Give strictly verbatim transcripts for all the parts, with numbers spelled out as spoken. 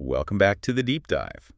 Welcome back to the deep dive.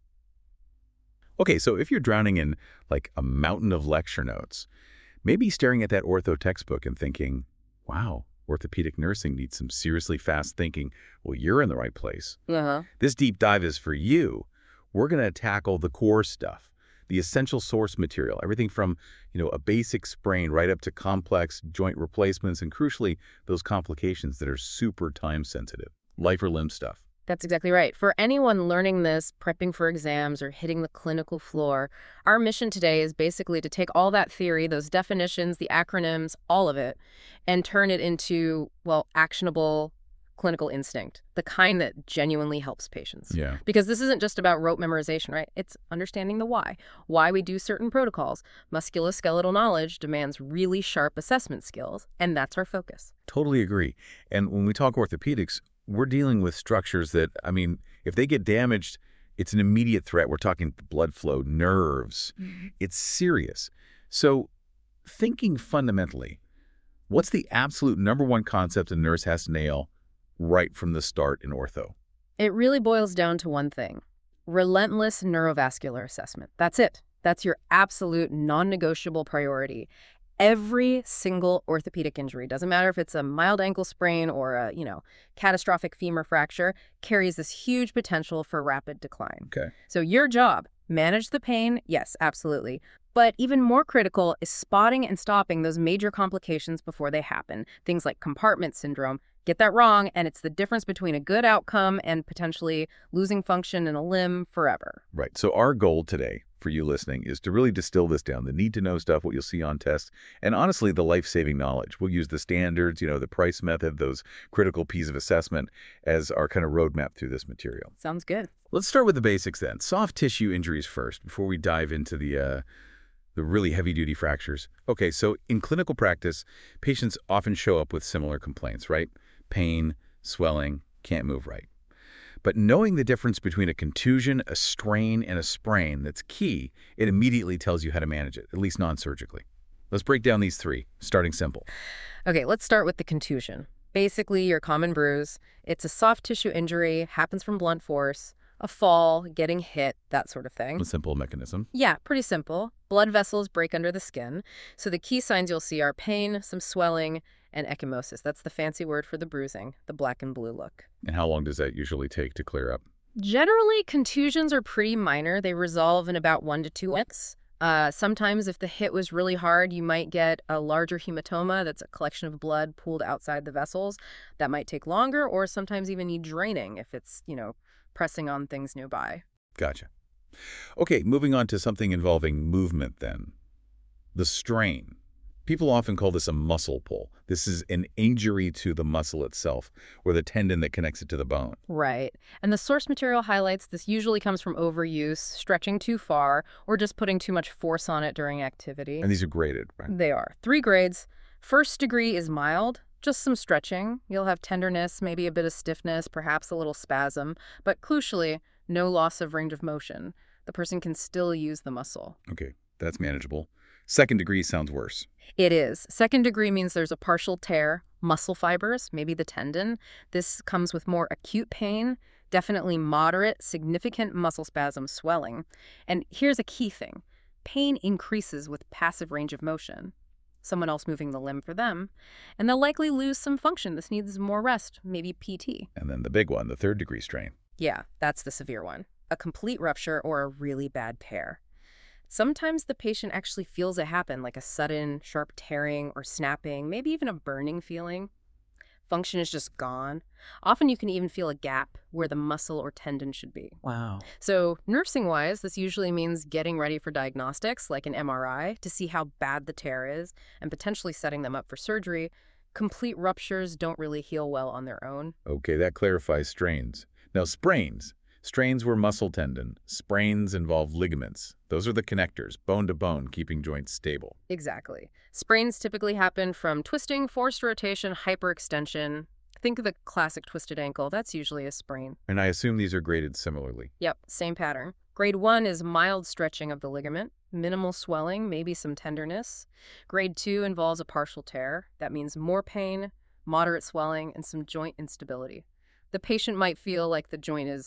Okay, so if you're drowning in like a mountain of lecture notes, maybe staring at that ortho textbook and thinking, wow, orthopedic nursing needs some seriously fast thinking. Well, you're in the right place. Uh-huh. This deep dive is for you. We're going to tackle the core stuff, the essential source material, everything from, you know, a basic sprain right up to complex joint replacements and crucially, those complications that are super time sensitive, life or limb stuff. That's exactly right. For anyone learning this, prepping for exams, or hitting the clinical floor, our mission today is basically to take all that theory, those definitions, the acronyms, all of it, and turn it into, well, actionable clinical instinct, the kind that genuinely helps patients. Yeah. Because this isn't just about rote memorization, right? It's understanding the why, why we do certain protocols. Musculoskeletal knowledge demands really sharp assessment skills, and that's our focus. Totally agree. And when we talk orthopedics, we're dealing with structures that, I mean, if they get damaged, it's an immediate threat. We're talking blood flow, nerves. Mm-hmm. It's serious. So thinking fundamentally, what's the absolute number one concept a nurse has to nail right from the start in ortho? It really boils down to one thing: relentless neurovascular assessment. That's it. That's your absolute non-negotiable priority. Every single orthopedic injury, doesn't matter if it's a mild ankle sprain or a, you know, catastrophic femur fracture, carries this huge potential for rapid decline. Okay. So your job, manage the pain, yes, absolutely. But even more critical is spotting and stopping those major complications before they happen. Things like compartment syndrome. Get that wrong, and it's the difference between a good outcome and potentially losing function in a limb forever. Right. So our goal today for you listening is to really distill this down, the need-to-know stuff, what you'll see on tests, and honestly, the life-saving knowledge. We'll use the standards, you know, the price method, those critical pieces of assessment as our kind of roadmap through this material. Sounds good. Let's start with the basics then. Soft tissue injuries first, before we dive into the uh, the really heavy-duty fractures. Okay, so in clinical practice, patients often show up with similar complaints, right? Pain, swelling, can't move right. But knowing the difference between a contusion, a strain, and a sprain, that's key. It immediately tells you how to manage it, at least non-surgically. Let's break down these three, starting simple. Okay, let's start with the contusion. Basically, your common bruise. It's a soft tissue injury, happens from blunt force, a fall, getting hit, that sort of thing. A simple mechanism. Yeah, pretty simple. Blood vessels break under the skin. So the key signs you'll see are pain, some swelling, and ecchymosis. That's the fancy word for the bruising, the black and blue look. And how long does that usually take to clear up? Generally, contusions are pretty minor. They resolve in about one to two weeks. Uh, sometimes if the hit was really hard, you might get a larger hematoma. That's a collection of blood pooled outside the vessels. That might take longer, or sometimes even need draining if it's, you know, pressing on things nearby. Gotcha. Okay, moving on to something involving movement then. The strain. People often call this a muscle pull. This is an injury to the muscle itself, or the tendon that connects it to the bone. Right. And the source material highlights this usually comes from overuse, stretching too far, or just putting too much force on it during activity. And these are graded, right? They are. Three grades. First degree is mild, just some stretching. You'll have tenderness, maybe a bit of stiffness, perhaps a little spasm, but crucially, no loss of range of motion. The person can still use the muscle. Okay, that's manageable. Second degree sounds worse. It is. Second degree means there's a partial tear, muscle fibers, maybe the tendon. This comes with more acute pain, definitely moderate, significant muscle spasm, swelling. And here's a key thing. Pain increases with passive range of motion. Someone else moving the limb for them, and they'll likely lose some function. This needs more rest, maybe P T. And then the big one, the third degree strain. Yeah, that's the severe one. A complete rupture or a really bad tear. Sometimes the patient actually feels it happen, like a sudden, sharp tearing or snapping, maybe even a burning feeling. Function is just gone. Often you can even feel a gap where the muscle or tendon should be. Wow. So nursing-wise, this usually means getting ready for diagnostics, like an M R I, to see how bad the tear is, and potentially setting them up for surgery. Complete ruptures don't really heal well on their own. Okay, that clarifies strains. Now, sprains. Strains were muscle tendon. Sprains involve ligaments. Those are the connectors, bone to bone, keeping joints stable. Exactly. Sprains typically happen from twisting, forced rotation, hyperextension. Think of the classic twisted ankle. That's usually a sprain. And I assume these are graded similarly. Yep, same pattern. Grade one is mild stretching of the ligament, minimal swelling, maybe some tenderness. Grade two involves a partial tear. That means more pain, moderate swelling, and some joint instability. The patient might feel like the joint is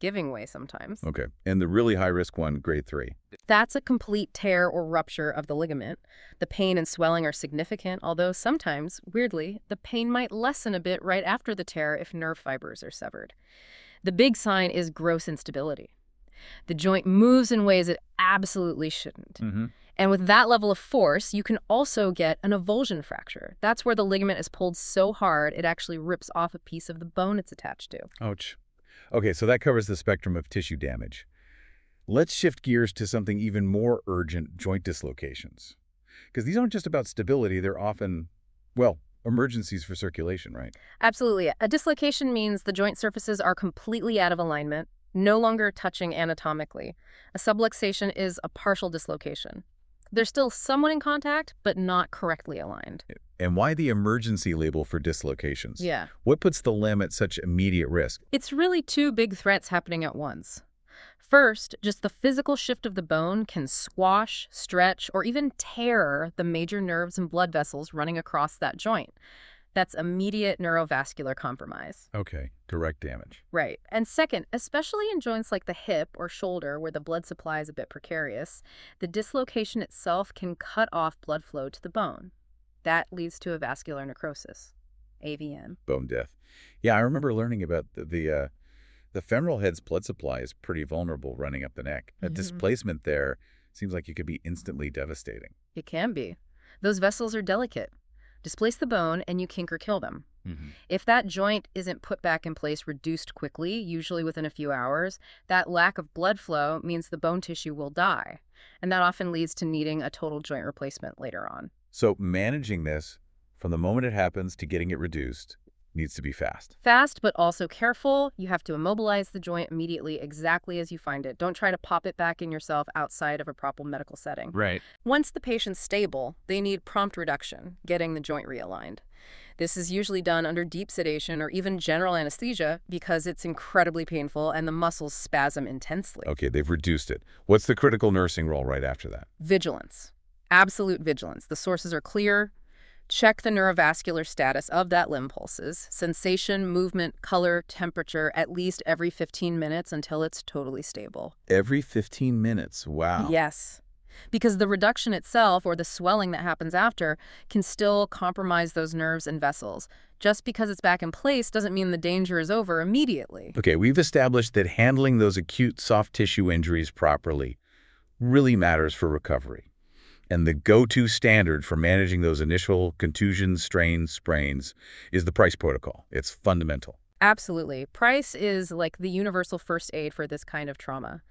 giving way sometimes. Okay. And the really high-risk one, grade three. That's a complete tear or rupture of the ligament. The pain and swelling are significant, although sometimes, weirdly, the pain might lessen a bit right after the tear if nerve fibers are severed. The big sign is gross instability. The joint moves in ways it absolutely shouldn't. Mm-hmm. And with that level of force, you can also get an avulsion fracture. That's where the ligament is pulled so hard it actually rips off a piece of the bone it's attached to. Ouch. Okay, so that covers the spectrum of tissue damage. Let's shift gears to something even more urgent, joint dislocations. Because these aren't just about stability, they're often, well, emergencies for circulation, right? Absolutely. A dislocation means the joint surfaces are completely out of alignment, no longer touching anatomically. A subluxation is a partial dislocation. They're still somewhat in contact, but not correctly aligned. And why the emergency label for dislocations? Yeah. What puts the limb at such immediate risk? It's really two big threats happening at once. First, just the physical shift of the bone can squash, stretch, or even tear the major nerves and blood vessels running across that joint. That's immediate neurovascular compromise. Okay, direct damage. Right. And second, especially in joints like the hip or shoulder where the blood supply is a bit precarious, the dislocation itself can cut off blood flow to the bone. That leads to a vascular necrosis, A V N. Bone death. Yeah, I remember learning about the the, uh, the femoral head's blood supply is pretty vulnerable running up the neck. A Mhm. displacement there seems like it could be instantly devastating. It can be. Those vessels are delicate. Displace the bone and you kink or kill them. Mm-hmm. If that joint isn't put back in place reduced quickly, usually within a few hours, that lack of blood flow means the bone tissue will die. And that often leads to needing a total joint replacement later on. So managing this from the moment it happens to getting it reduced needs to be fast. Fast, but also careful. You have to immobilize the joint immediately exactly as you find it. Don't try to pop it back in yourself outside of a proper medical setting. Right. Once the patient's stable, they need prompt reduction, getting the joint realigned. This is usually done under deep sedation or even general anesthesia because it's incredibly painful and the muscles spasm intensely. Okay, they've reduced it. What's the critical nursing role right after that? Vigilance. Absolute vigilance. The sources are clear. Check the neurovascular status of that limb pulses, sensation, movement, color, temperature, at least every fifteen minutes until it's totally stable. Every fifteen minutes. Wow. Yes. Because the reduction itself, or the swelling that happens after, can still compromise those nerves and vessels. Just because it's back in place doesn't mean the danger is over immediately. Okay, we've established that handling those acute soft tissue injuries properly really matters for recovery. And the go-to standard for managing those initial contusions, strains, sprains is the Price Protocol. It's fundamental. Absolutely. Price is like the universal first aid for this kind of trauma.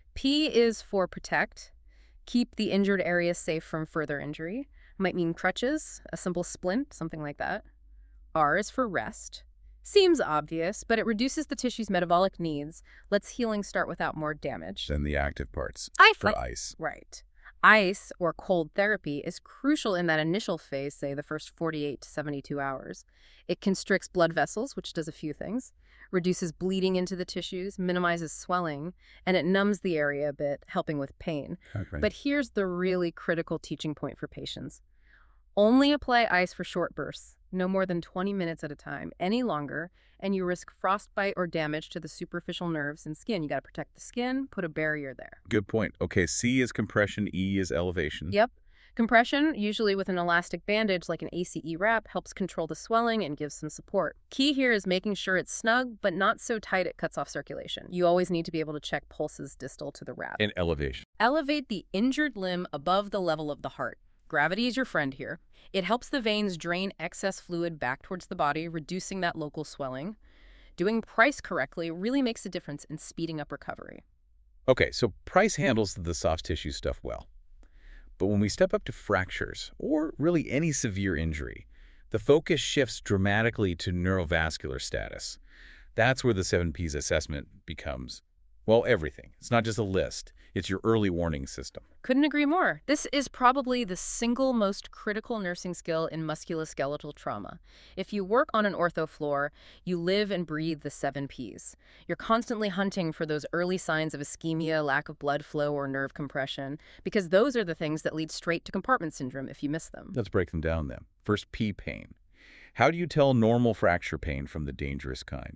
P is for protect. Keep the injured area safe from further injury. Might mean crutches, a simple splint, something like that. R is for rest. Seems obvious, but it reduces the tissue's metabolic needs, lets healing start without more damage. Then the active parts I for ice. Right. Ice, or cold therapy, is crucial in that initial phase, say the first forty-eight to seventy-two hours. It constricts blood vessels, which does a few things, reduces bleeding into the tissues, minimizes swelling, and it numbs the area a bit, helping with pain. Okay. But here's the really critical teaching point for patients. Only apply ice for short bursts, no more than twenty minutes at a time. Any longer, and you risk frostbite or damage to the superficial nerves and skin. You got to protect the skin, put a barrier there. Good point. Okay, C is compression, E is elevation. Yep. Compression, usually with an elastic bandage like an A C E wrap, helps control the swelling and gives some support. Key here is making sure it's snug, but not so tight it cuts off circulation. You always need to be able to check pulses distal to the wrap. And elevation. Elevate the injured limb above the level of the heart. Gravity is your friend here. It helps the veins drain excess fluid back towards the body, reducing that local swelling. Doing Price correctly really makes a difference in speeding up recovery. Okay, so Price handles the soft tissue stuff well. But when we step up to fractures, or really any severe injury, the focus shifts dramatically to neurovascular status. That's where the seven P's assessment becomes, well, everything. It's not just a list. It's your early warning system. Couldn't agree more. This is probably the single most critical nursing skill in musculoskeletal trauma. If you work on an ortho floor, you live and breathe the seven P's. You're constantly hunting for those early signs of ischemia, lack of blood flow, or nerve compression, because those are the things that lead straight to compartment syndrome if you miss them. Let's break them down then. First, P, pain. How do you tell normal fracture pain from the dangerous kind?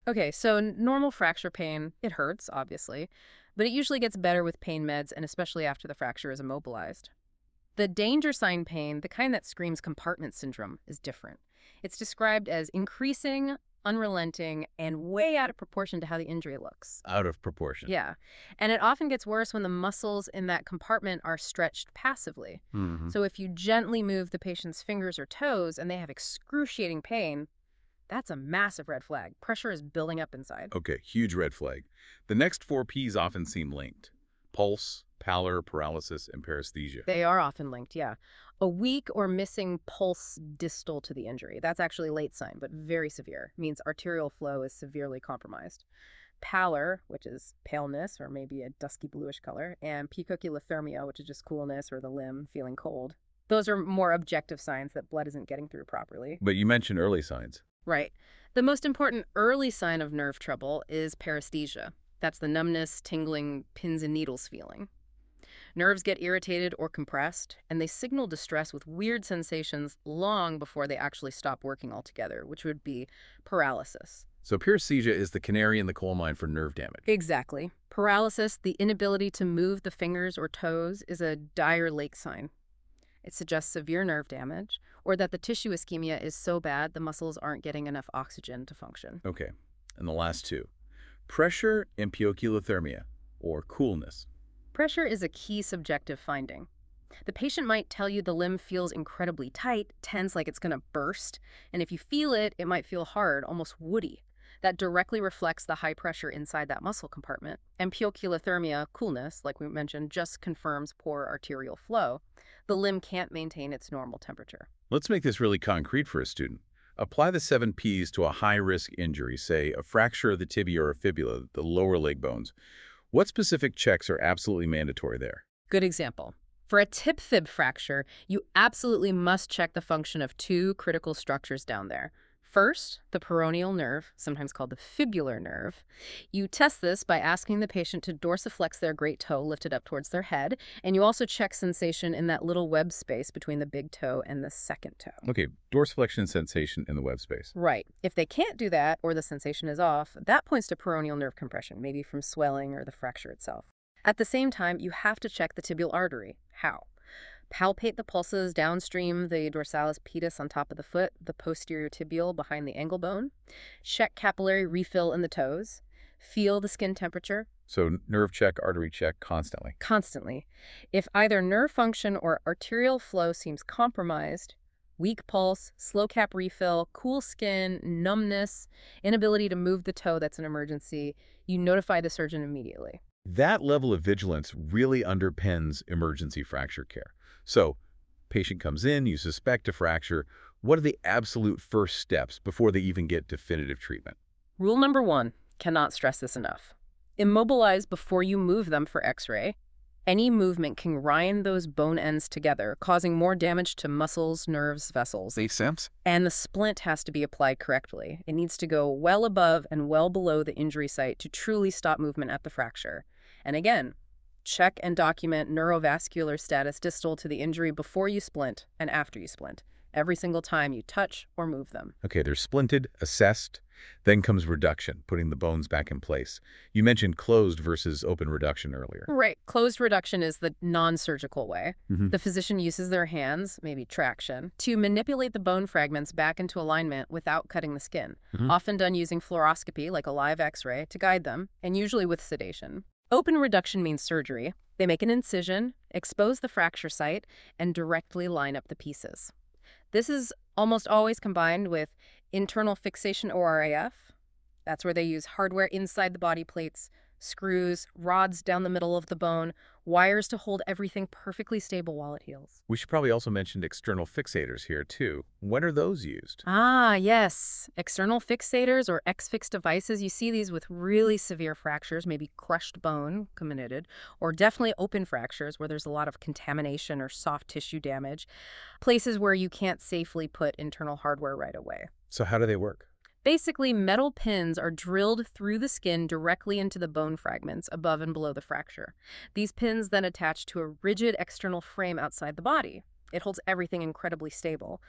Okay, so n- normal fracture pain, it hurts, obviously, but it usually gets better with pain meds and especially after the fracture is immobilized. The danger sign pain, the kind that screams compartment syndrome, is different. It's described as increasing, unrelenting, and way out of proportion to how the injury looks. Out of proportion. Yeah. And it often gets worse when the muscles in that compartment are stretched passively. Hmm. So if you gently move the patient's fingers or toes and they have excruciating pain, that's a massive red flag. Pressure is building up inside. Okay, huge red flag. The next four Ps often seem linked. Pulse, pallor, paralysis, and paresthesia. They are often linked, yeah. A weak or missing pulse distal to the injury. That's actually late sign, but very severe. Means arterial flow is severely compromised. Pallor, which is paleness or maybe a dusky bluish color, and picocutothermia, which is just coolness or the limb feeling cold. Those are more objective signs that blood isn't getting through properly. But you mentioned early signs. Right. The most important early sign of nerve trouble is paresthesia. That's the numbness, tingling, pins and needles feeling. Nerves get irritated or compressed, and they signal distress with weird sensations long before they actually stop working altogether, which would be paralysis. So paresthesia is the canary in the coal mine for nerve damage. Exactly. Paralysis, the inability to move the fingers or toes, is a dire lake sign. It suggests severe nerve damage, or that the tissue ischemia is so bad the muscles aren't getting enough oxygen to function. Okay, and the last two. Pressure and picocutothermia, or coolness. Pressure is a key subjective finding. The patient might tell you the limb feels incredibly tight, tense like it's going to burst, and if you feel it, it might feel hard, almost woody. That directly reflects the high pressure inside that muscle compartment. And picocutothermia, coolness, like we mentioned, just confirms poor arterial flow. The limb can't maintain its normal temperature. Let's make this really concrete for a student. Apply the seven Ps to a high-risk injury, say a fracture of the tibia or fibula, the lower leg bones. What specific checks are absolutely mandatory there? Good example. For a tib fib fracture, you absolutely must check the function of two critical structures down there. First, the peroneal nerve, sometimes called the fibular nerve. You test this by asking the patient to dorsiflex their great toe lifted up towards their head, and you also check sensation in that little web space between the big toe and the second toe. Okay, dorsiflexion sensation in the web space. Right. If they can't do that, or the sensation is off, that points to peroneal nerve compression, maybe from swelling or the fracture itself. At the same time, you have to check the tibial artery. How? Palpate the pulses downstream the dorsalis pedis on top of the foot, the posterior tibial behind the ankle bone. Check capillary refill in the toes. Feel the skin temperature. So nerve check, artery check constantly. Constantly. If either nerve function or arterial flow seems compromised, weak pulse, slow cap refill, cool skin, numbness, inability to move the toe, that's an emergency, you notify the surgeon immediately. That level of vigilance really underpins emergency fracture care. So, patient comes in, you suspect a fracture. What are the absolute first steps before they even get definitive treatment? Rule number one, cannot stress this enough. Immobilize before you move them for x-ray. Any movement can rind those bone ends together, causing more damage to muscles, nerves, vessels. Makes sense. And the splint has to be applied correctly. It needs to go well above and well below the injury site to truly stop movement at the fracture. And again, check and document neurovascular status distal to the injury before you splint and after you splint, every single time you touch or move them. Okay, they're splinted, assessed, then comes reduction, putting the bones back in place. You mentioned closed versus open reduction earlier. Right. Closed reduction is the non-surgical way. Mm-hmm. The physician uses their hands, maybe traction, to manipulate the bone fragments back into alignment without cutting the skin, Mm-hmm. often done using fluoroscopy, like a live x-ray, to guide them, and usually with sedation. Open reduction means surgery. They make an incision, expose the fracture site, and directly line up the pieces. This is almost always combined with internal fixation or R A F. That's where they use hardware inside the body plates, screws, rods down the middle of the bone, wires to hold everything perfectly stable while it heals. We should probably also mention external fixators here, too. When are those used? Ah, yes. External fixators or X-fix devices. You see these with really severe fractures, maybe crushed bone, comminuted, or definitely open fractures where there's a lot of contamination or soft tissue damage, places where you can't safely put internal hardware right away. So how do they work? Basically, metal pins are drilled through the skin directly into the bone fragments above and below the fracture. These pins then attach to a rigid external frame outside the body. It holds everything incredibly stable.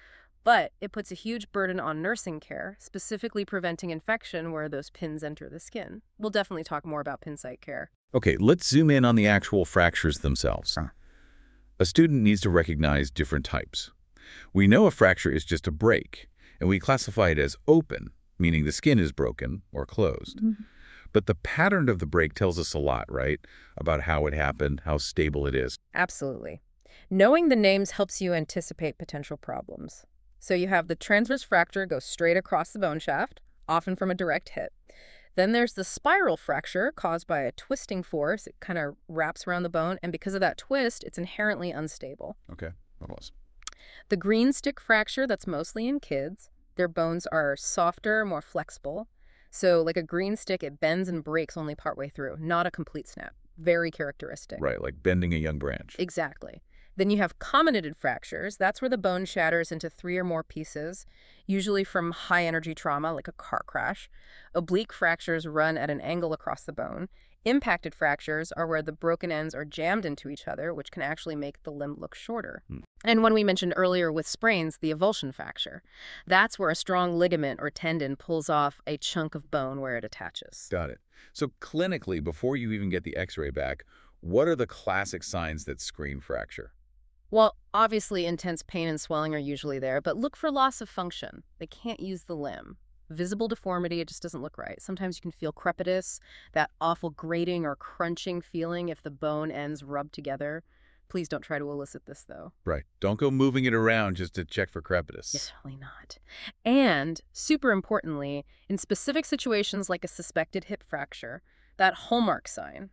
But it puts a huge burden on nursing care, specifically preventing infection where those pins enter the skin. We'll definitely talk more about pin site care. Okay, let's zoom in on the actual fractures themselves. Huh. A student needs to recognize different types. We know a fracture is just a break, and we classify it as open, meaning the skin is broken or closed. Mm-hmm. But the pattern of the break tells us a lot, right? About how it happened, how stable it is. Absolutely. Knowing the names helps you anticipate potential problems. So you have the transverse fracture go straight across the bone shaft, often from a direct hit. Then there's the spiral fracture caused by a twisting force. It kind of wraps around the bone, and because of that twist, it's inherently unstable. Okay, what else? The green stick fracture, that's mostly in kids. Their bones are softer, more flexible. So like a green stick, it bends and breaks only partway through, not a complete snap. Very characteristic. Right, like bending a young branch. Exactly. Then you have comminuted fractures. That's where the bone shatters into three or more pieces, usually from high-energy trauma like a car crash. Oblique fractures run at an angle across the bone. Impacted fractures are where the broken ends are jammed into each other, which can actually make the limb look shorter. Hmm. And one we mentioned earlier with sprains, the avulsion fracture. That's where a strong ligament or tendon pulls off a chunk of bone where it attaches. Got it. So clinically, before you even get the x-ray back, what are the classic signs that screen fracture? Well, obviously intense pain and swelling are usually there, but look for loss of function. They can't use the limb. Visible deformity, it just doesn't look right. Sometimes you can feel crepitus, that awful grating or crunching feeling if the bone ends rub together. Please don't try to elicit this, though. Right. Don't go moving it around just to check for crepitus. Certainly not. And, super importantly, in specific situations like a suspected hip fracture, that hallmark sign.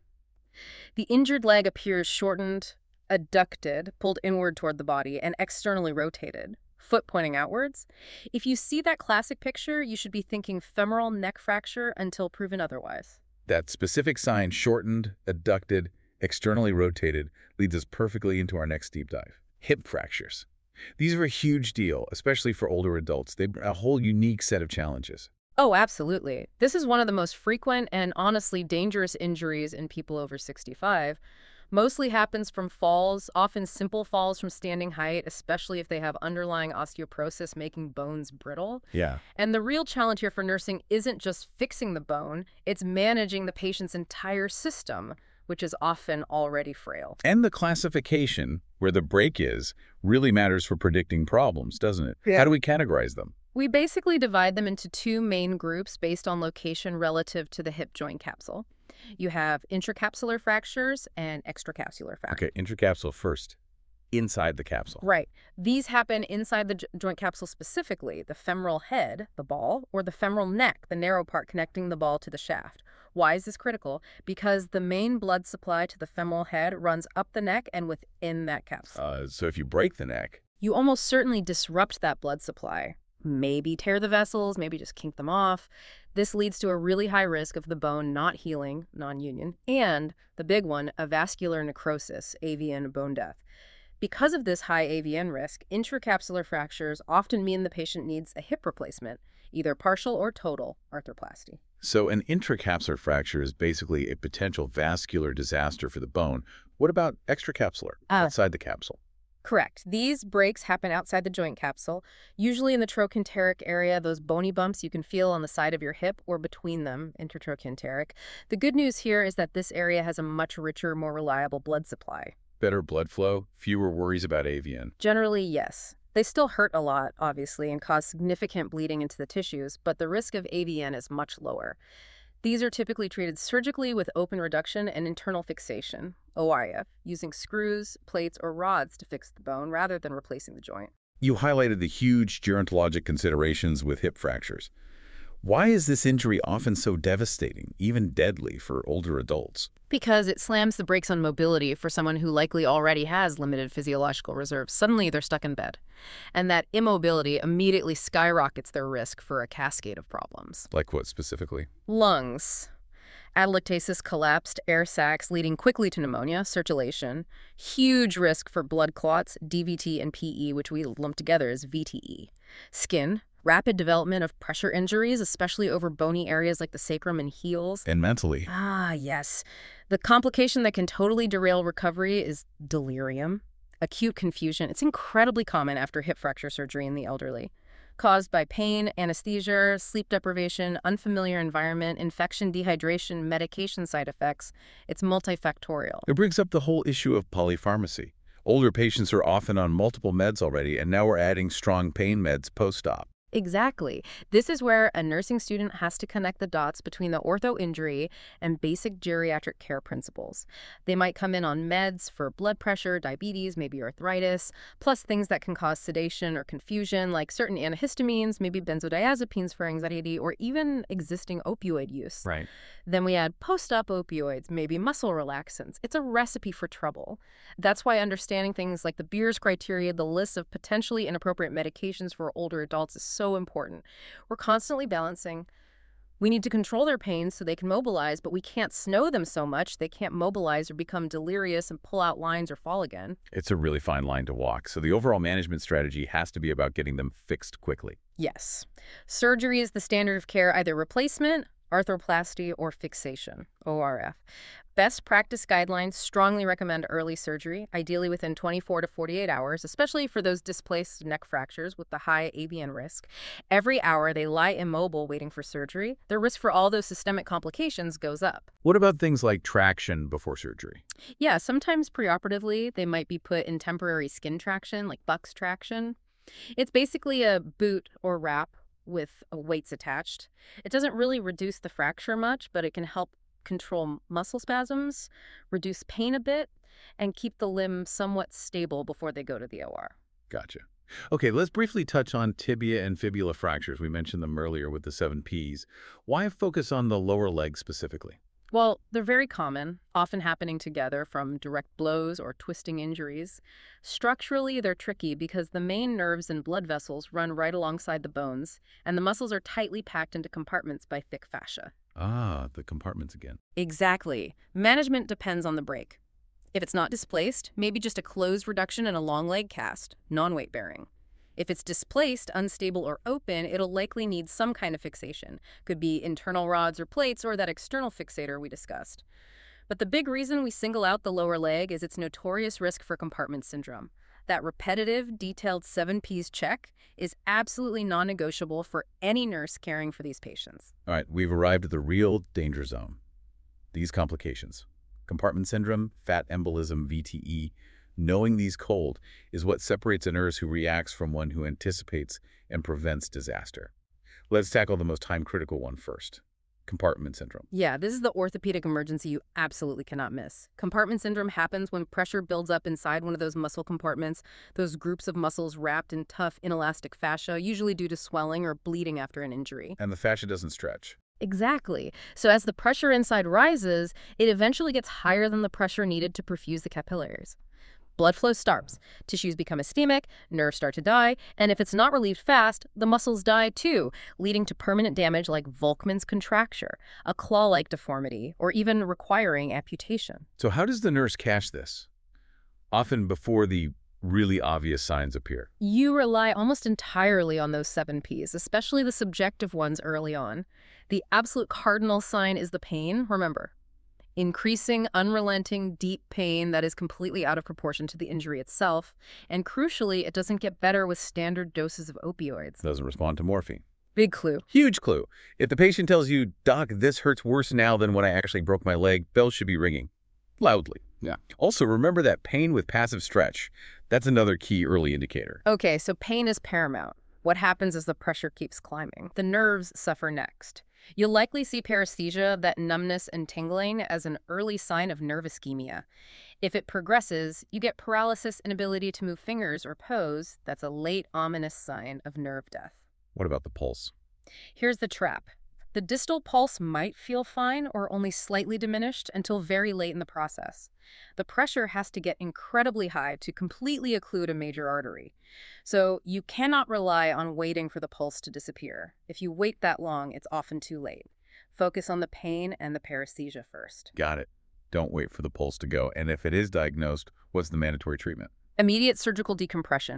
The injured leg appears shortened, adducted, pulled inward toward the body, and externally rotated, foot pointing outwards. If you see that classic picture, you should be thinking femoral neck fracture until proven otherwise. That specific sign, shortened, adducted, externally rotated, leads us perfectly into our next deep dive. Hip fractures. These are a huge deal, especially for older adults. They bring a whole unique set of challenges. Oh, absolutely. This is one of the most frequent and honestly dangerous injuries in people over sixty-five. Mostly happens from falls, often simple falls from standing height, especially if they have underlying osteoporosis making bones brittle. Yeah. And the real challenge here for nursing isn't just fixing the bone, it's managing the patient's entire system, which is often already frail. And the classification, where the break is, really matters for predicting problems, doesn't it? Yeah. How do we categorize them? We basically divide them into two main groups based on location relative to the hip joint capsule. You have intracapsular fractures and extracapsular fractures. Okay, intracapsule first. Inside the capsule. Right. These happen inside the jo- joint capsule specifically, the femoral head, the ball, or the femoral neck, the narrow part connecting the ball to the shaft. Why is this critical? Because the main blood supply to the femoral head runs up the neck and within that capsule. Uh, so if you break the neck, You almost certainly disrupt that blood supply. Maybe tear the vessels, maybe just kink them off. This leads to a really high risk of the bone not healing, non-union, and the big one, a vascular necrosis, A V N bone death. Because of this high A V N risk, intracapsular fractures often mean the patient needs a hip replacement, either partial or total arthroplasty. so an intracapsular fracture is basically a potential vascular disaster for the bone. What about extracapsular, Uh, outside the capsule? Correct. These breaks happen outside the joint capsule, usually in the trochanteric area, those bony bumps you can feel on the side of your hip or between them, intertrochanteric. The good news here is that this area has a much richer, more reliable blood supply. Better blood flow, fewer worries about A V N. Generally, yes. They still hurt a lot, obviously, and cause significant bleeding into the tissues, but the risk of A V N is much lower. These are typically treated surgically with open reduction and internal fixation, O I F, using screws, plates, or rods to fix the bone rather than replacing the joint. You highlighted the huge gerontologic considerations with hip fractures. Why is this injury often so devastating, even deadly, for older adults? Because it slams the brakes on mobility for someone who likely already has limited physiological reserves. Suddenly they're stuck in bed. And that immobility immediately skyrockets their risk for a cascade of problems. Like what specifically? Lungs. Atelectasis collapsed air sacs leading quickly to pneumonia, circulation. Huge risk for blood clots, D V T and P E, which we lump together as V T E. Skin. Rapid development of pressure injuries, especially over bony areas like the sacrum and heels. And mentally. Ah, yes. The complication that can totally derail recovery is delirium. Acute confusion, it's incredibly common after hip fracture surgery in the elderly. Caused by pain, anesthesia, sleep deprivation, unfamiliar environment, infection, dehydration, medication side effects. It's multifactorial. It brings up the whole issue of polypharmacy. Older patients are often on multiple meds already, and now we're adding strong pain meds post-op. Exactly. This is where a nursing student has to connect the dots between the ortho injury and basic geriatric care principles. They might come in on meds for blood pressure, diabetes, maybe arthritis, plus things that can cause sedation or confusion, like certain antihistamines, maybe benzodiazepines for anxiety, or even existing opioid use. Right. Then we add post-op opioids, maybe muscle relaxants. It's a recipe for trouble. That's why understanding things like the Beers criteria, the list of potentially inappropriate medications for older adults is so important. We're constantly balancing. We need to control their pain so they can mobilize, but we can't snow them so much they can't mobilize or become delirious and pull out lines or fall again. It's a really fine line to walk, so the overall management strategy has to be about getting them fixed quickly. Yes. Surgery is the standard of care, either replacement, arthroplasty, or fixation, O R F. Best practice guidelines strongly recommend early surgery, ideally within twenty-four to forty-eight hours, especially for those displaced neck fractures with the high A V N risk. Every hour they lie immobile waiting for surgery, their risk for all those systemic complications goes up. What about things like traction before surgery? Yeah, sometimes preoperatively they might be put in temporary skin traction, like Buck's traction. It's basically a boot or wrap with weights attached. It doesn't really reduce the fracture much, but it can help control muscle spasms, reduce pain a bit, and keep the limb somewhat stable before they go to the O R. Gotcha. Okay, let's briefly touch on tibia and fibula fractures. We mentioned them earlier with the seven Ps. Why focus on the lower leg specifically? Well, they're very common, often happening together from direct blows or twisting injuries. Structurally, they're tricky because the main nerves and blood vessels run right alongside the bones, and the muscles are tightly packed into compartments by thick fascia. Ah, the compartments again. Exactly. Management depends on the break. If it's not displaced, maybe just a closed reduction and a long leg cast, non-weight bearing. If it's displaced, unstable, or open, it'll likely need some kind of fixation. Could be internal rods or plates or that external fixator we discussed. But the big reason we single out the lower leg is its notorious risk for compartment syndrome. That repetitive, detailed seven Ps check is absolutely non-negotiable for any nurse caring for these patients. All right, we've arrived at the real danger zone. These complications. Compartment syndrome, fat embolism, V T E. Knowing these cold is what separates a nurse who reacts from one who anticipates and prevents disaster. Let's tackle the most time-critical one first. Compartment syndrome. Yeah, this is the orthopedic emergency you absolutely cannot miss. Compartment syndrome happens when pressure builds up inside one of those muscle compartments, those groups of muscles wrapped in tough, inelastic fascia, usually due to swelling or bleeding after an injury. And the fascia doesn't stretch. Exactly. So as the pressure inside rises, it eventually gets higher than the pressure needed to perfuse the capillaries. Blood flow starts, tissues become ischemic, nerves start to die, and if it's not relieved fast, the muscles die too, leading to permanent damage like Volkmann's contracture, a claw-like deformity, or even requiring amputation. So how does the nurse catch this? Often before the really obvious signs appear. You rely almost entirely on those seven Ps, especially the subjective ones early on. The absolute cardinal sign is the pain, remember. Increasing, unrelenting, deep pain that is completely out of proportion to the injury itself. And crucially, it doesn't get better with standard doses of opioids. Doesn't respond to morphine. Big clue. Huge clue. If the patient tells you, "Doc, this hurts worse now than when I actually broke my leg," bells should be ringing. Loudly. Yeah. Also, remember that pain with passive stretch. That's another key early indicator. Okay, so pain is paramount. What happens as the pressure keeps climbing? The nerves suffer next. You'll likely see paresthesia, that numbness and tingling, as an early sign of nerve ischemia. If it progresses, you get paralysis, inability to move fingers or pose. That's a late ominous sign of nerve death. What about the pulse? Here's the trap. The distal pulse might feel fine or only slightly diminished until very late in the process. The pressure has to get incredibly high to completely occlude a major artery. So you cannot rely on waiting for the pulse to disappear. If you wait that long, it's often too late. Focus on the pain and the paresthesia first. Got it. Don't wait for the pulse to go. And if it is diagnosed, what's the mandatory treatment? Immediate surgical decompression.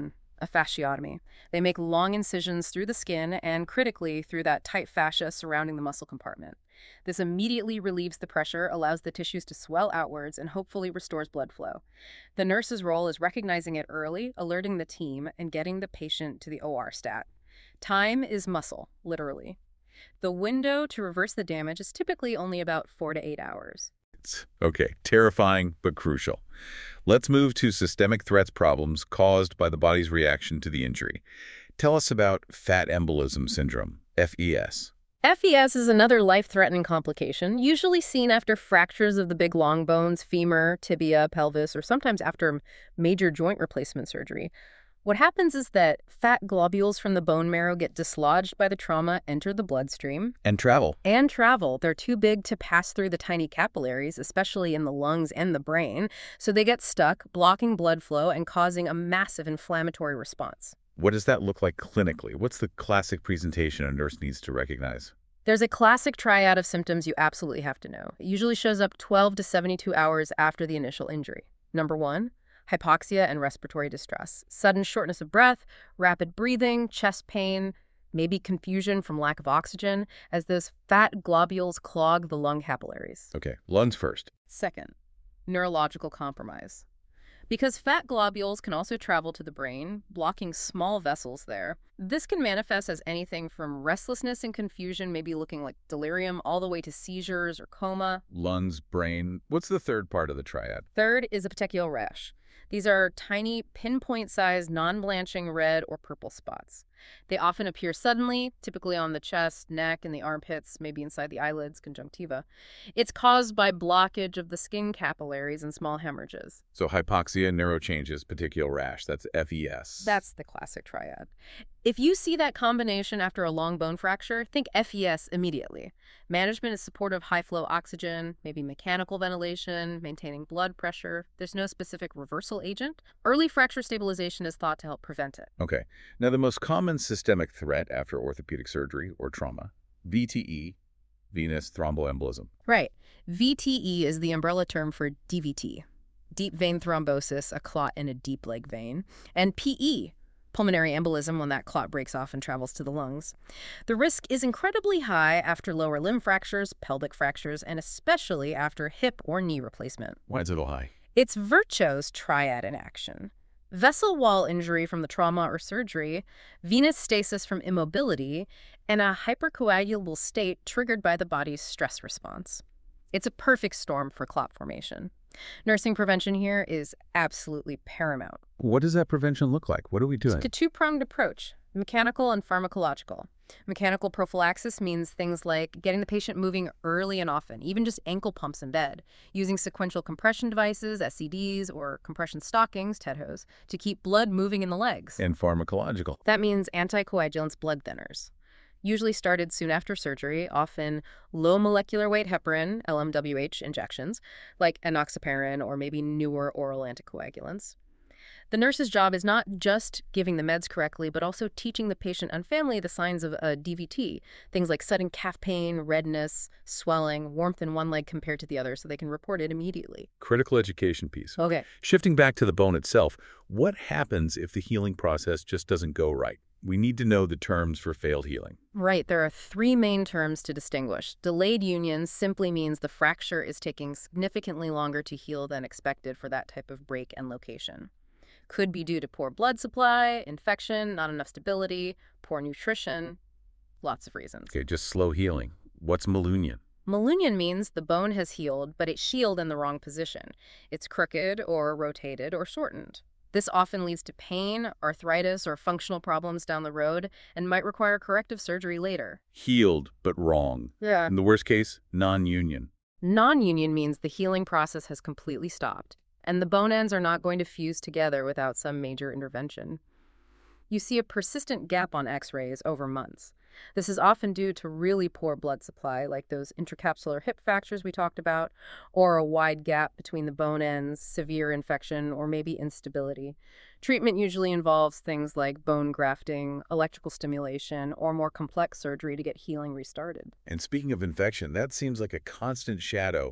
a fasciotomy. They make long incisions through the skin and, critically, through that tight fascia surrounding the muscle compartment. This immediately relieves the pressure, allows the tissues to swell outwards, and hopefully restores blood flow. The nurse's role is recognizing it early, alerting the team, and getting the patient to the O R stat. Time is muscle, literally. The window to reverse the damage is typically only about four to eight hours. Okay, terrifying but crucial. Let's move to systemic threats problems caused by the body's reaction to the injury. Tell us about fat embolism syndrome, F E S. F E S is another life-threatening complication, usually seen after fractures of the big long bones, femur, tibia, pelvis, or sometimes after major joint replacement surgery. What happens is that fat globules from the bone marrow get dislodged by the trauma, enter the bloodstream. And travel. And travel. They're too big to pass through the tiny capillaries, especially in the lungs and the brain, so they get stuck, blocking blood flow and causing a massive inflammatory response. What does that look like clinically? What's the classic presentation a nurse needs to recognize? There's a classic triad of symptoms you absolutely have to know. It usually shows up twelve to seventy-two hours after the initial injury. Number one, hypoxia and respiratory distress. Sudden shortness of breath, rapid breathing, chest pain, maybe confusion from lack of oxygen, as those fat globules clog the lung capillaries. Okay, lungs first. Second, neurological compromise. Because fat globules can also travel to the brain, blocking small vessels there, this can manifest as anything from restlessness and confusion, maybe looking like delirium, all the way to seizures or coma. Lungs, brain. What's the third part of the triad? Third is a petechial rash. These are tiny, pinpoint-sized, non-blanching red or purple spots. They often appear suddenly, typically on the chest, neck, and the armpits, maybe inside the eyelids, conjunctiva. It's caused by blockage of the skin capillaries and small hemorrhages. So hypoxia, neurochanges, petechial rash. That's F E S. That's the classic triad. If you see that combination after a long bone fracture, think F E S immediately. Management is supportive high-flow oxygen, maybe mechanical ventilation, maintaining blood pressure. There's no specific reversal agent. Early fracture stabilization is thought to help prevent it. Okay. Now, the most common systemic threat after orthopedic surgery or trauma, V T E, venous thromboembolism. Right. V T E is the umbrella term for D V T, deep vein thrombosis, a clot in a deep leg vein, and P E, pulmonary embolism, when that clot breaks off and travels to the lungs. The risk is incredibly high after lower limb fractures, pelvic fractures, and especially after hip or knee replacement. Why is it so high? It's Virchow's triad in action. Vessel wall injury from the trauma or surgery, venous stasis from immobility, and a hypercoagulable state triggered by the body's stress response. It's a perfect storm for clot formation. Nursing prevention here is absolutely paramount. What does that prevention look like? What are we doing? It's a two-pronged approach, mechanical and pharmacological. Mechanical prophylaxis means things like getting the patient moving early and often, even just ankle pumps in bed, using sequential compression devices, S C Ds, or compression stockings, T E D H Os, to keep blood moving in the legs. And pharmacological. That means anticoagulants, blood thinners. Usually started soon after surgery, often low molecular weight heparin, L M W H injections, like enoxaparin or maybe newer oral anticoagulants. The nurse's job is not just giving the meds correctly, but also teaching the patient and family the signs of a D V T, things like sudden calf pain, redness, swelling, warmth in one leg compared to the other, so they can report it immediately. Critical education piece. Okay. Shifting back to the bone itself, what happens if the healing process just doesn't go right? We need to know the terms for failed healing. Right. There are three main terms to distinguish. Delayed union simply means the fracture is taking significantly longer to heal than expected for that type of break and location. Could be due to poor blood supply, infection, not enough stability, poor nutrition, lots of reasons. Okay, just slow healing. What's malunion? Malunion means the bone has healed, but it's healed in the wrong position. It's crooked or rotated or shortened. This often leads to pain, arthritis, or functional problems down the road and might require corrective surgery later. Healed, but wrong. Yeah. In the worst case, non-union. Non-union means the healing process has completely stopped, and the bone ends are not going to fuse together without some major intervention. You see a persistent gap on X-rays over months. This is often due to really poor blood supply, like those intracapsular hip fractures we talked about, or a wide gap between the bone ends, severe infection, or maybe instability. Treatment usually involves things like bone grafting, electrical stimulation, or more complex surgery to get healing restarted. And speaking of infection, that seems like a constant shadow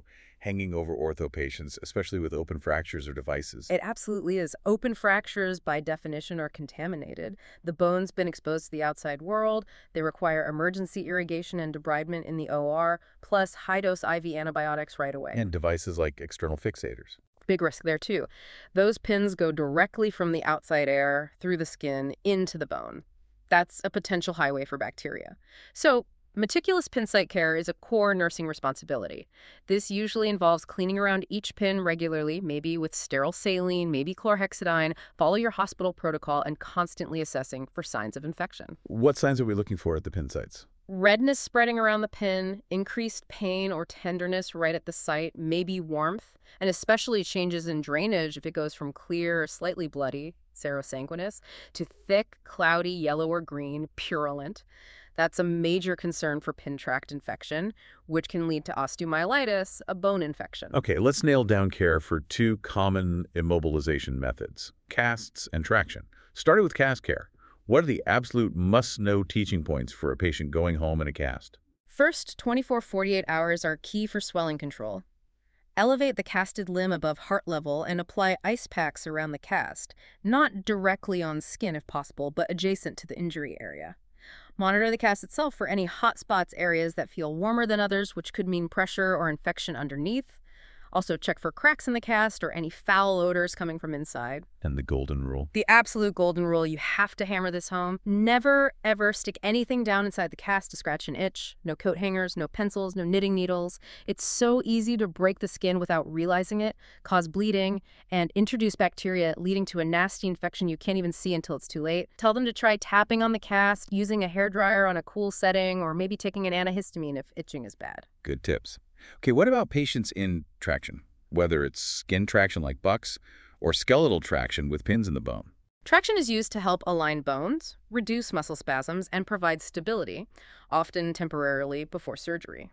hanging over ortho patients, especially with open fractures or devices. It absolutely is. Open fractures, by definition, are contaminated. The bone's been exposed to the outside world. They require emergency irrigation and debridement in the O R, plus high-dose I V antibiotics right away. And devices like external fixators. Big risk there, too. Those pins go directly from the outside air, through the skin, into the bone. That's a potential highway for bacteria. So, meticulous pin site care is a core nursing responsibility. This usually involves cleaning around each pin regularly, maybe with sterile saline, maybe chlorhexidine, follow your hospital protocol, and constantly assessing for signs of infection. What signs are we looking for at the pin sites? Redness spreading around the pin, increased pain or tenderness right at the site, maybe warmth, and especially changes in drainage if it goes from clear or slightly bloody, serosanguinous, to thick, cloudy, yellow or green, purulent. That's a major concern for pin tract infection, which can lead to osteomyelitis, a bone infection. Okay, let's nail down care for two common immobilization methods, casts and traction. Starting with cast care, what are the absolute must-know teaching points for a patient going home in a cast? First, twenty-four to forty-eight hours are key for swelling control. Elevate the casted limb above heart level and apply ice packs around the cast, not directly on skin if possible, but adjacent to the injury area. Monitor the cast itself for any hot spots, areas that feel warmer than others, which could mean pressure or infection underneath. Also check for cracks in the cast or any foul odors coming from inside. And the golden rule? The absolute golden rule, you have to hammer this home. Never, ever stick anything down inside the cast to scratch an itch. No coat hangers, no pencils, no knitting needles. It's so easy to break the skin without realizing it, cause bleeding, and introduce bacteria, leading to a nasty infection you can't even see until it's too late. Tell them to try tapping on the cast, using a hairdryer on a cool setting, or maybe taking an antihistamine if itching is bad. Good tips. Okay, what about patients in traction, whether it's skin traction like bucks or skeletal traction with pins in the bone? Traction is used to help align bones, reduce muscle spasms, and provide stability, often temporarily before surgery.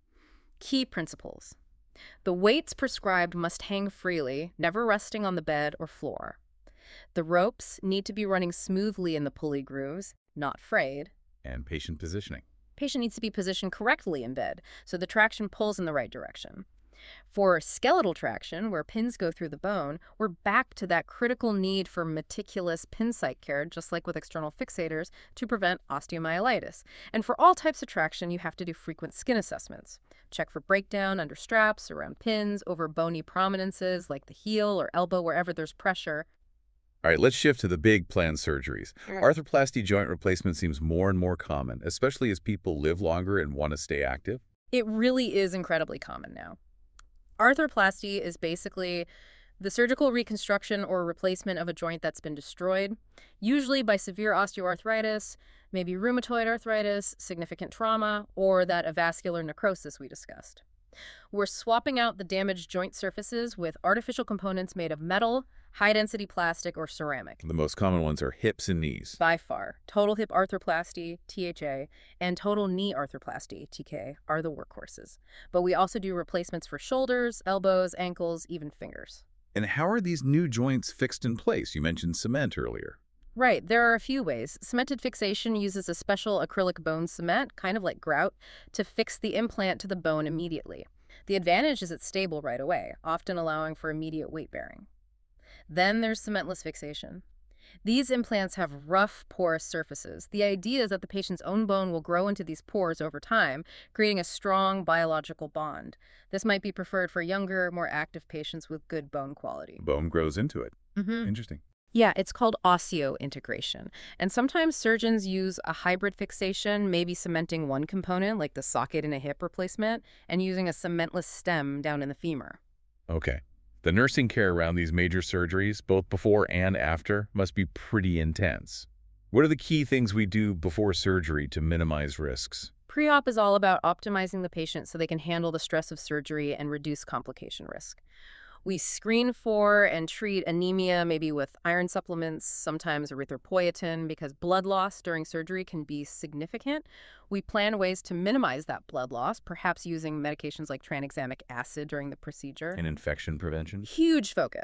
Key principles. The weights prescribed must hang freely, never resting on the bed or floor. The ropes need to be running smoothly in the pulley grooves, not frayed. And patient positioning. Patient needs to be positioned correctly in bed, so the traction pulls in the right direction. For skeletal traction, where pins go through the bone, we're back to that critical need for meticulous pin site care, just like with external fixators, to prevent osteomyelitis. And for all types of traction, you have to do frequent skin assessments. Check for breakdown under straps, around pins, over bony prominences like the heel or elbow, wherever there's pressure. All right, let's shift to the big planned surgeries. Arthroplasty joint replacement seems more and more common, especially as people live longer and want to stay active. It really is incredibly common now. Arthroplasty is basically the surgical reconstruction or replacement of a joint that's been destroyed, usually by severe osteoarthritis, maybe rheumatoid arthritis, significant trauma, or that avascular necrosis we discussed. We're swapping out the damaged joint surfaces with artificial components made of metal, high-density plastic, or ceramic. The most common ones are hips and knees. By far. Total hip arthroplasty, T H A, and total knee arthroplasty, T K, are the workhorses. But we also do replacements for shoulders, elbows, ankles, even fingers. And how are these new joints fixed in place? You mentioned cement earlier. Right, there are a few ways. Cemented fixation uses a special acrylic bone cement, kind of like grout, to fix the implant to the bone immediately. The advantage is it's stable right away, often allowing for immediate weight bearing. Then there's cementless fixation. These implants have rough, porous surfaces. The idea is that the patient's own bone will grow into these pores over time, creating a strong biological bond. This might be preferred for younger, more active patients with good bone quality. Bone grows into it. Mm-hmm. Interesting. Yeah, it's called osseointegration. And sometimes surgeons use a hybrid fixation, maybe cementing one component, like the socket in a hip replacement, and using a cementless stem down in the femur. Okay. The nursing care around these major surgeries, both before and after, must be pretty intense. What are the key things we do before surgery to minimize risks? Pre-op is all about optimizing the patient so they can handle the stress of surgery and reduce complication risk. We screen for and treat anemia, maybe with iron supplements, sometimes erythropoietin, because blood loss during surgery can be significant. We plan ways to minimize that blood loss, perhaps using medications like tranexamic acid during the procedure. And infection prevention? Huge focus.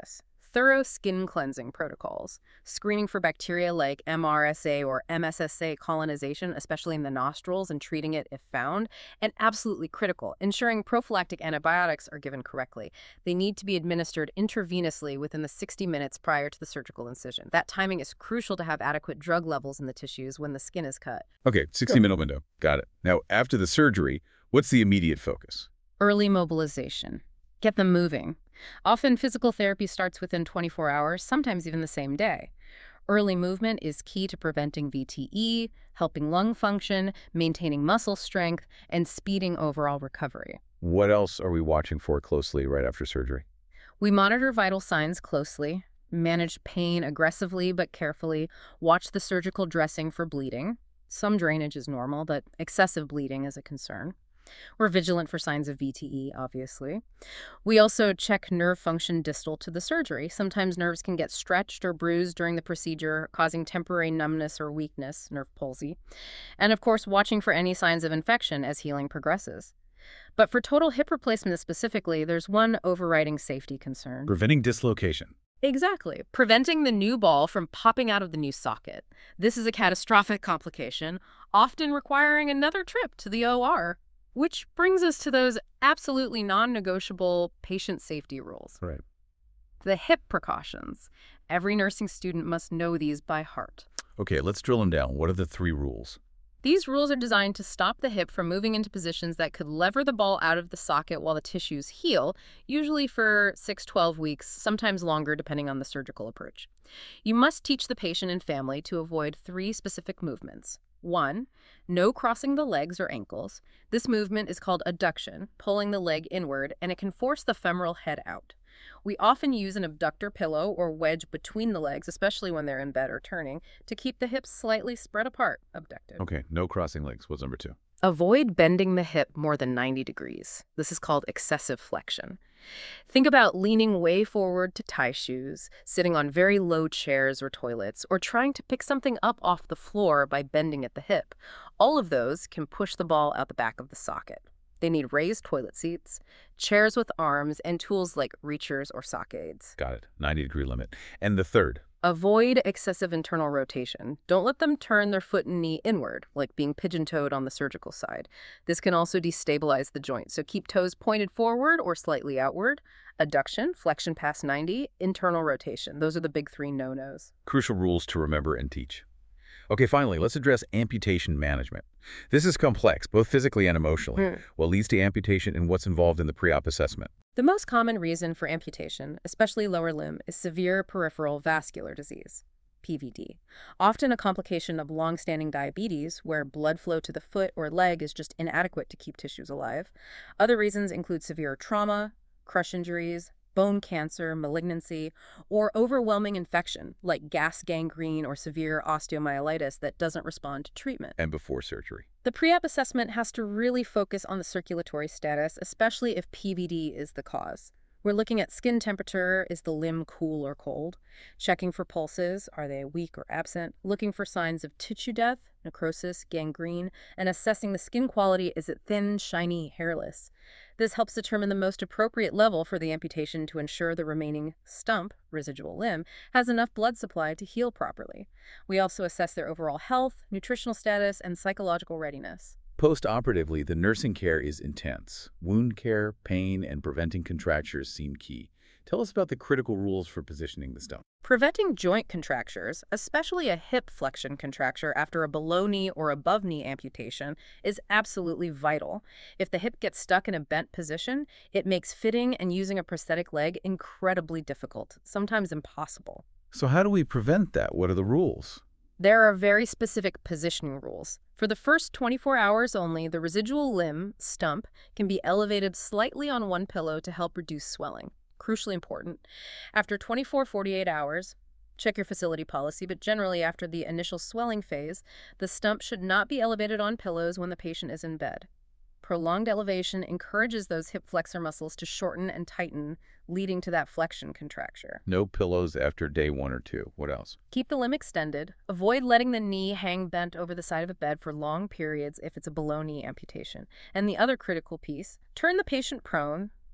thorough skin cleansing protocols, screening for bacteria like M R S A or M S S A colonization, especially in the nostrils, and treating it if found, and absolutely critical, ensuring prophylactic antibiotics are given correctly. They need to be administered intravenously within the sixty minutes prior to the surgical incision. That timing is crucial to have adequate drug levels in the tissues when the skin is cut. Okay, sixty-minute window. Got it. Now, after the surgery, what's the immediate focus? Early mobilization. Get them moving. Often, physical therapy starts within twenty-four hours, sometimes even the same day. Early movement is key to preventing V T E, helping lung function, maintaining muscle strength, and speeding overall recovery. What else are we watching for closely right after surgery? We monitor vital signs closely, manage pain aggressively but carefully, watch the surgical dressing for bleeding. Some drainage is normal, but excessive bleeding is a concern. We're vigilant for signs of V T E, obviously. We also check nerve function distal to the surgery. Sometimes nerves can get stretched or bruised during the procedure, causing temporary numbness or weakness, nerve palsy. And of course, watching for any signs of infection as healing progresses. But for total hip replacement specifically, there's one overriding safety concern. Preventing dislocation. Exactly. Preventing the new ball from popping out of the new socket. This is a catastrophic complication, often requiring another trip to the O R. Which brings us to those absolutely non-negotiable patient safety rules. Right. The hip precautions. Every nursing student must know these by heart. Okay, let's drill them down. What are the three rules? These rules are designed to stop the hip from moving into positions that could lever the ball out of the socket while the tissues heal, usually for six to twelve weeks, sometimes longer depending on the surgical approach. You must teach the patient and family to avoid three specific movements. One, no crossing the legs or ankles. This movement is called adduction, pulling the leg inward, and it can force the femoral head out. We often use an abductor pillow or wedge between the legs, especially when they're in bed or turning, to keep the hips slightly spread apart, abducted. Okay, no crossing legs. What's number two? Avoid bending the hip more than ninety degrees. This is called excessive flexion. Think about leaning way forward to tie shoes, sitting on very low chairs or toilets, or trying to pick something up off the floor by bending at the hip. All of those can push the ball out the back of the socket. They need raised toilet seats, chairs with arms, and tools like reachers or sock aids. Got it. ninety degree limit. And the third? Avoid excessive internal rotation. Don't let them turn their foot and knee inward, like being pigeon-toed on the surgical side. This can also destabilize the joint, so keep toes pointed forward or slightly outward. Adduction, flexion past ninety, internal rotation. Those are the big three no-nos. Crucial rules to remember and teach. Okay, finally, let's address amputation management. This is complex, both physically and emotionally. Hmm. What leads to amputation and what's involved in the pre-op assessment? The most common reason for amputation, especially lower limb, is severe peripheral vascular disease, P V D, often a complication of long-standing diabetes where blood flow to the foot or leg is just inadequate to keep tissues alive. Other reasons include severe trauma, crush injuries, bone cancer, malignancy, or overwhelming infection like gas gangrene or severe osteomyelitis that doesn't respond to treatment. And before surgery? The pre-op assessment has to really focus on the circulatory status, especially if P V D is the cause. We're looking at skin temperature, is the limb cool or cold? Checking for pulses, are they weak or absent? Looking for signs of tissue death, necrosis, gangrene, and assessing the skin quality, is it thin, shiny, hairless? This helps determine the most appropriate level for the amputation to ensure the remaining stump, residual limb, has enough blood supply to heal properly. We also assess their overall health, nutritional status, and psychological readiness. Post-operatively, the nursing care is intense. Wound care, pain, and preventing contractures seem key. Tell us about the critical rules for positioning the stump. Preventing joint contractures, especially a hip flexion contracture after a below-knee or above-knee amputation, is absolutely vital. If the hip gets stuck in a bent position, it makes fitting and using a prosthetic leg incredibly difficult, sometimes impossible. So how do we prevent that? What are the rules? There are very specific positioning rules. For the first twenty-four hours only, the residual limb, stump, can be elevated slightly on one pillow to help reduce swelling. Crucially important. After twenty-four to forty-eight hours, check your facility policy, but generally after the initial swelling phase, the stump should not be elevated on pillows when the patient is in bed. Prolonged elevation encourages those hip flexor muscles to shorten and tighten, leading to that flexion contracture. No pillows after day one or two. What else? Keep the limb extended. Avoid letting the knee hang bent over the side of a bed for long periods if it's a below-knee amputation. And the other critical piece, turn the patient prone,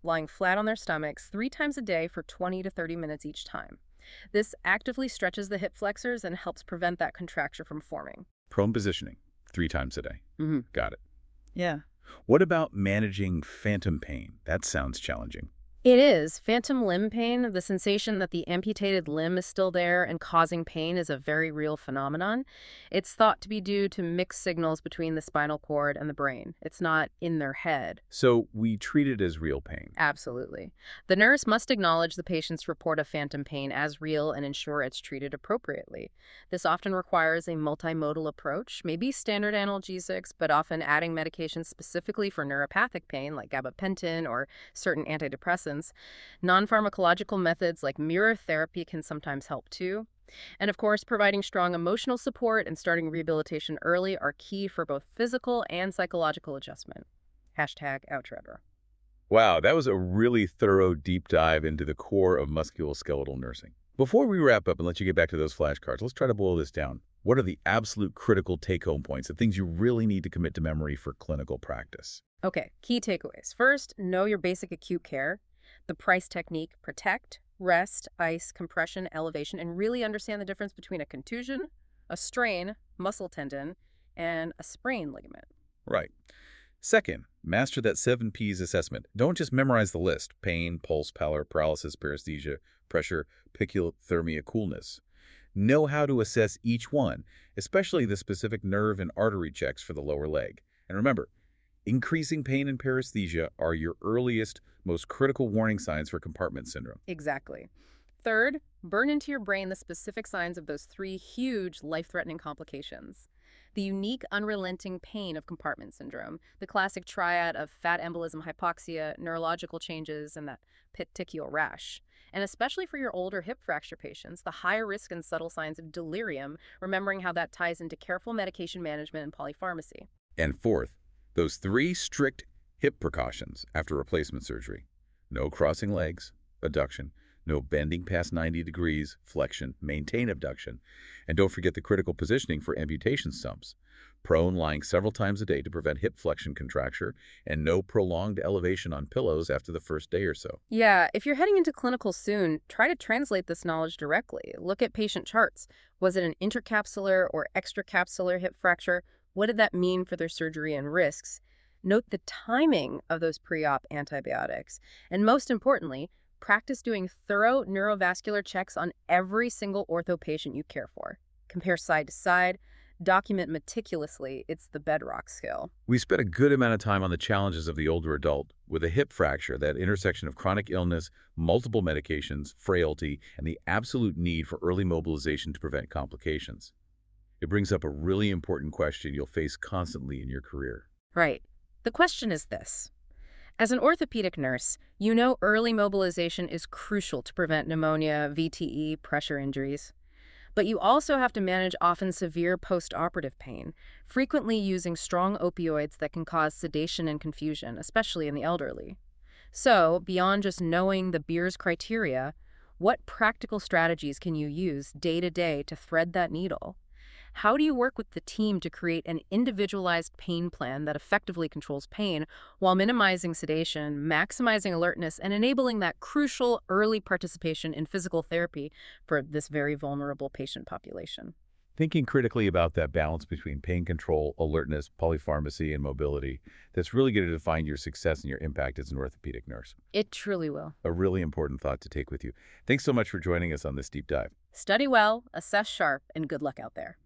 lying flat on their stomachs three times a day for twenty to thirty minutes each time. This actively stretches the hip flexors and helps prevent that contracture from forming. Prone positioning, three times a day. Mm-hmm. Got it. Yeah. What about managing phantom pain? That sounds challenging. It is. Phantom limb pain, the sensation that the amputated limb is still there and causing pain, is a very real phenomenon. It's thought to be due to mixed signals between the spinal cord and the brain. It's not in their head. So we treat it as real pain. Absolutely. The nurse must acknowledge the patient's report of phantom pain as real and ensure it's treated appropriately. This often requires a multimodal approach, maybe standard analgesics, but often adding medications specifically for neuropathic pain like gabapentin or certain antidepressants. Non-pharmacological methods like mirror therapy can sometimes help too. And of course, providing strong emotional support and starting rehabilitation early are key for both physical and psychological adjustment. Hashtag Outrevver. Wow, that was a really thorough deep dive into the core of musculoskeletal nursing. Before we wrap up and let you get back to those flashcards, let's try to boil this down. What are the absolute critical take-home points, the things you really need to commit to memory for clinical practice? Okay, key takeaways. First, know your basic acute care. The Price technique: protect, rest, ice, compression, elevation, and really understand the difference between a contusion, a strain, muscle tendon, and a sprain ligament. Right. Second, master that seven P's assessment. Don't just memorize the list: pain, pulse, pallor, paralysis, paresthesia, pressure, poikilothermia, coolness. Know how to assess each one, especially the specific nerve and artery checks for the lower leg. And remember, increasing pain and paresthesia are your earliest, most critical warning signs for compartment syndrome. Exactly. Third, burn into your brain the specific signs of those three huge life-threatening complications. The unique, unrelenting pain of compartment syndrome, the classic triad of fat embolism hypoxia, neurological changes, and that petechial rash. And especially for your older hip fracture patients, the higher risk and subtle signs of delirium, remembering how that ties into careful medication management and polypharmacy. And fourth, those three strict hip precautions after replacement surgery. No crossing legs, adduction, no bending past ninety degrees, flexion, maintain abduction, and don't forget the critical positioning for amputation stumps. Prone, lying several times a day to prevent hip flexion contracture, and no prolonged elevation on pillows after the first day or so. Yeah, if you're heading into clinical soon, try to translate this knowledge directly. Look at patient charts. Was it an intercapsular or extracapsular hip fracture? What did that mean for their surgery and risks? Note the timing of those pre-op antibiotics. And most importantly, practice doing thorough neurovascular checks on every single ortho patient you care for. Compare side to side. Document meticulously. It's the bedrock skill. We spent a good amount of time on the challenges of the older adult with a hip fracture, that intersection of chronic illness, multiple medications, frailty, and the absolute need for early mobilization to prevent complications. It brings up a really important question you'll face constantly in your career. Right. The question is this. As an orthopedic nurse, you know early mobilization is crucial to prevent pneumonia, V T E, pressure injuries. But you also have to manage often severe post-operative pain, frequently using strong opioids that can cause sedation and confusion, especially in the elderly. So, beyond just knowing the Beers criteria, what practical strategies can you use day to day to thread that needle? How do you work with the team to create an individualized pain plan that effectively controls pain while minimizing sedation, maximizing alertness, and enabling that crucial early participation in physical therapy for this very vulnerable patient population? Thinking critically about that balance between pain control, alertness, polypharmacy, and mobility, that's really going to define your success and your impact as an orthopedic nurse. It truly will. A really important thought to take with you. Thanks so much for joining us on this deep dive. Study well, assess sharp, and good luck out there.